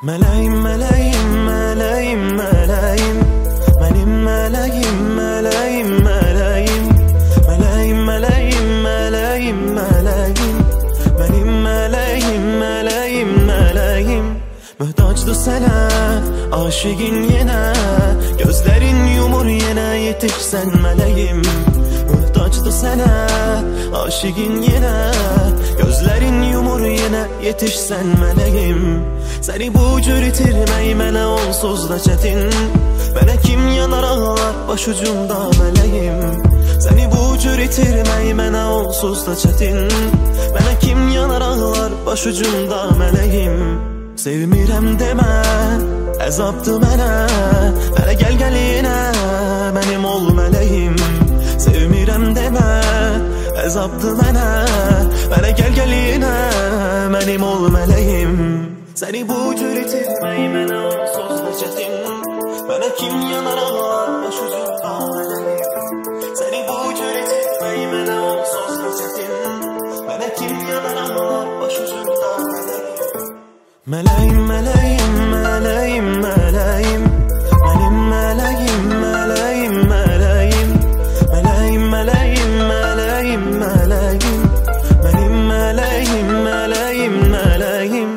Meleğim, meleğim, meleğim, meleğim, benim meleğim, meleğim, meleğim, meleğim, meleğim, meleğim, meleğim, benim meleğim, meleğim, meleğim. Muhtaçtı sana aşığın yine, gözlerin yumur yine, yetişsen meleğim. Muhtaçtı sana aşığın yine, gözlerin yumur yine, yetişsen meleğim. Seni bu cür itirmey mənə onsuz da çətin, mənə kim yanar ağlar başucumda meleğim. Seni bu cür itirmey mənə onsuz da çətin, mənə kim yanar ağlar başucumda meleğim. Sevmirəm demə, əzabdı mənə, hələ gəl yenə, mənim ol meleğim. Sevmirəm demə, əzabdı mənə, hələ gəl yenə, mənim ol meleğim. Seni bu cür itirmey mənə onsuz da çətin, mənə kim yanar ağlar başucumda meleğim. Seni bu cür itirmey mənə onsuz da çətin, mənə kim yanar ağlar başucumda meleğim. Meleğim, meleğim, meleğim, meleğim, benim meleğim, meleğim, meleğim, meleğim, meleğim, meleğim, meleğim, benim meleğim, meleğim, meleğim.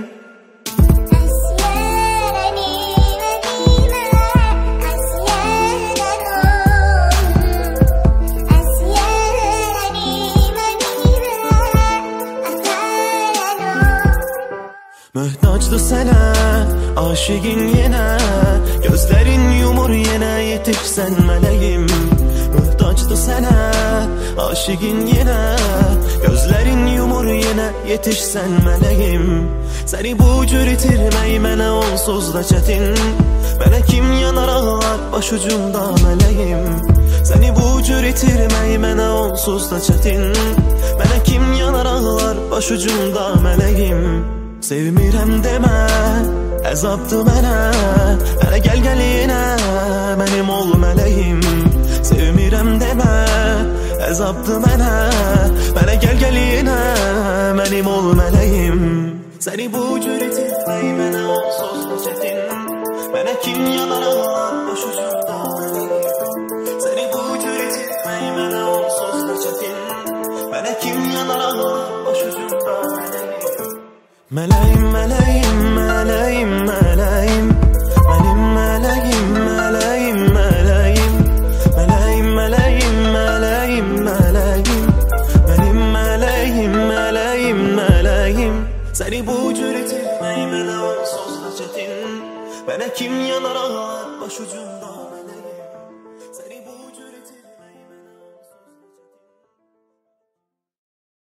Muhtaçtı sana aşığın yine, gözlerin yumur yine, yetişsen meleğim. Muhtaçtı sana aşığın yine, gözlerin yumur yine, yetişsen meleğim. Seni bu cür itirmey mənə onsuz da çətin, mənə kim yanar ağlar başucumda meleğim. Seni bu cür itirmey mənə onsuz da çətin, mənə kim yanar ağlar başucumda meleğim. Sevmirəm demə, əzabdı mənə, hələ gəl yenə, mənim ol meleğim. Sevmirəm demə, əzabdı mənə, hələ gəl yenə, mənim ol meleğim. Seni bu cür itirmey mənə onsuz da çətin, mənə kim yanar ağlar başucumda meleğim. Seni bu cür itirmey mənə onsuz da çətin, mənə kim yanar ağlar başucumda meleğim. Meleğim, meleğim, meleğim, meleğim, benim meleğim, meleğim, meleğim, meleğim, meleğim, meleğim, meleğim, benim meleğim, meleğim, meleğim. Seni bu cür itirmey mənə onsuz da çətin, mənə kim yanar ağlar başucumda.